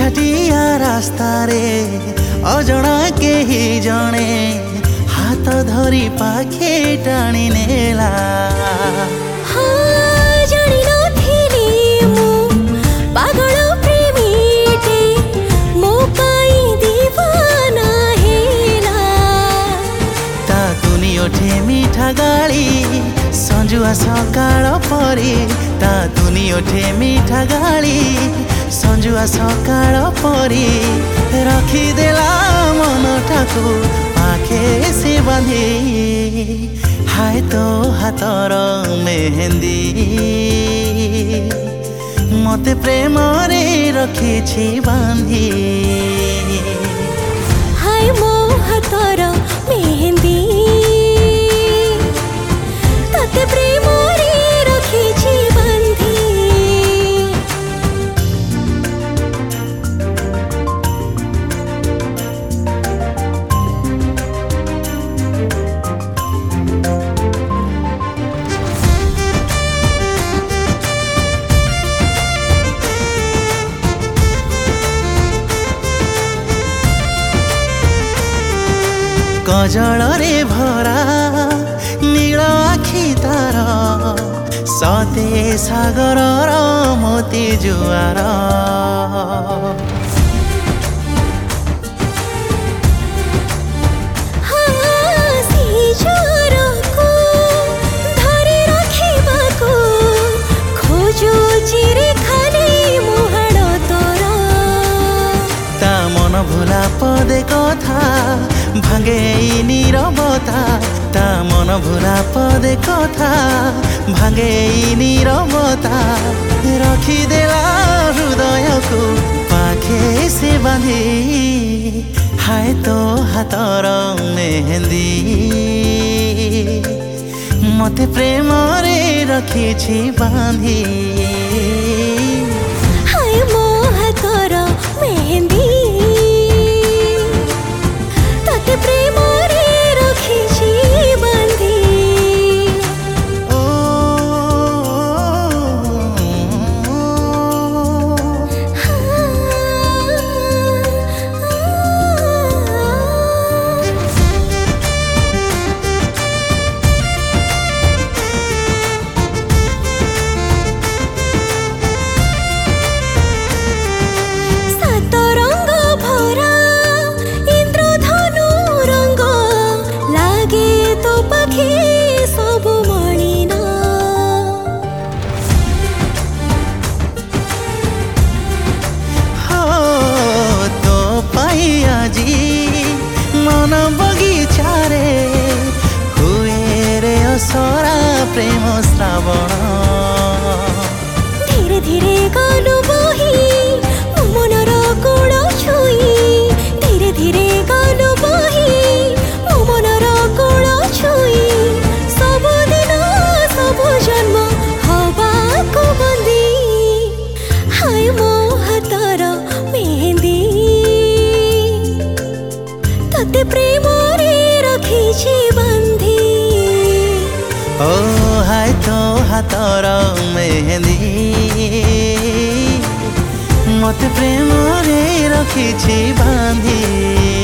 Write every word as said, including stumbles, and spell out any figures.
निछाटिया रास्ता रे अजणा केही जणे हाथ धरी पाखे टाणी नेला। हाँ जानी नथिली मु पागल प्रेमीटे मो पाई दीवाना हेला। ता तुनी ओठे मीठा गाली संजुआ सकाळ परी ता तुनी ओठे मीठा गाली संजुआ सकाळ परी रखिदेला मनटाकु पाखे से बांधी। हाय तो हाथर मेहंदी मते प्रेम रे रखिछि बांधी। हाय मो हाथर मेहंदी तते प्रेम रे रखिछि बांधी। कजल रे भरा नील आखि तार सते सागर मोती जुआर। भुला पदे कथा भांगे नीरवता ता मन भुला पदे कथा भांगे नीरवता। रखिदेला हृदय को पाखे से बांधी। हाय तो हाथर मेहंदी मते प्रेम रे रखिछि बांधी। हाय मो हाथर मेहंदी प्रेम रे रखिछि बांधी। ओ सात रंग भरा सब मणिना। हो तो पाई आजी मन बगीचा रे हुए रे असरा प्रेम श्रावण। धीरे धीरे गलु बही मो मनर कोण छुई धीरे धीरे गलु बही मो मनर कोण छुई। हाय मो हाथर मेहंदी तते प्रेम रे रखिछि बांधी। ओ हाय तो हाथर मेहंदी मते प्रेम रे रखिछि बांधी।